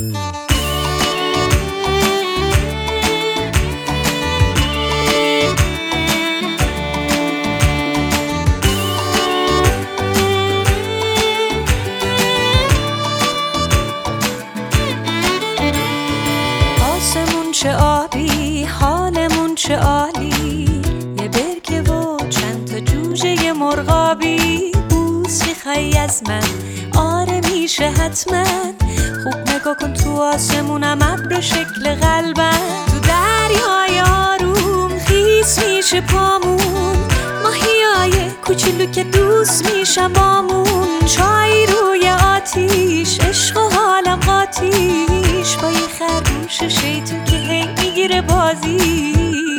چه آبی، حالمون چه عالی، یه برکه و چند تا جوجه مرغابی. بوس میخوای از من؟ آره میشه حتما. خوب نگاه کن تو آسمونم، ابر شکل قلبم. تو دریای آروم خیس میشه پامون، ماهیای کوچولو که دوست میشن بامون. چای روی آتیش، عشق و حالم قاتیش، با یه خرگوش شیطون که هی میگیره بازیش.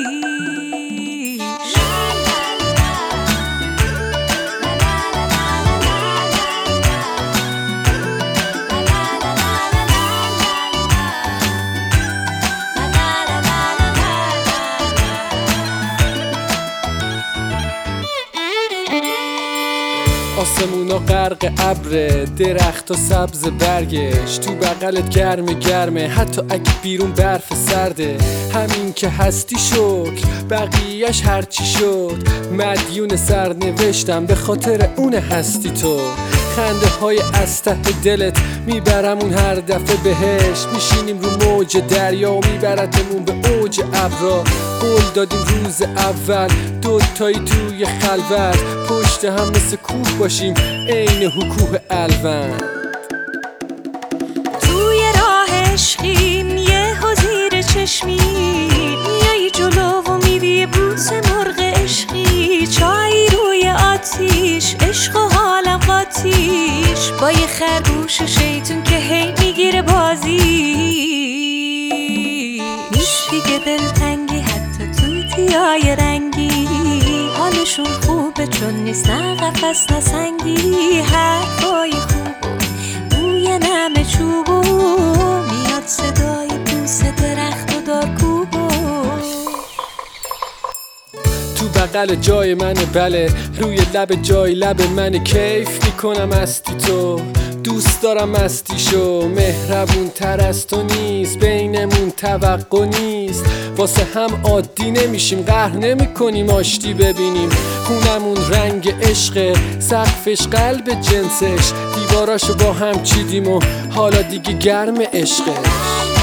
آسمونا غرق ابره، درخت و سبز برگش، تو بغلت گرمه حتی اگه بیرون برف سرده. همین که هستی شکر، بقیهش هرچی شد. مدیون سرنوشتم به خاطر اون هستی تو. خنده های از ته دلت میبرمون هر دفعه بهش. میشینیم رو موج دریا و میبرتمون به اوج ابرا. قول دادیم روز اول دوتایی توی خلوت، پشت هم مثل کوه باشیم عین حکوه الوند. توی راه عشقیم یه زیر چشمی، میایی جلو و میدی بوس مرغ عشقی. چای روی آتیش، عشق و حالم قاتیش، با یه خرگوش شیطون که هی میگیره بازی. نیست دیگه دلتنگی حتی توتیای رنگی، حالشون خوبه چون نیست نه قفس نه سنگی. حرفای خوب و بوی نم چوبو، میاد صدای بوس درخت و دارکوبو. تو بغل جای منه بله، روی لب جای لب منه. کیف میکنم استی تو، دوست دارم مستیشو. مهربون تر از تو نیست، بینمون توقع نیست. واسه هم عادی نمیشیم، قهر نمی کنیم آشتی ببینیم. خونمون رنگ عشقه، سقفش قلب جنسش. دیواراشو با هم چیدیم و حالا دیگه گرم عشقش.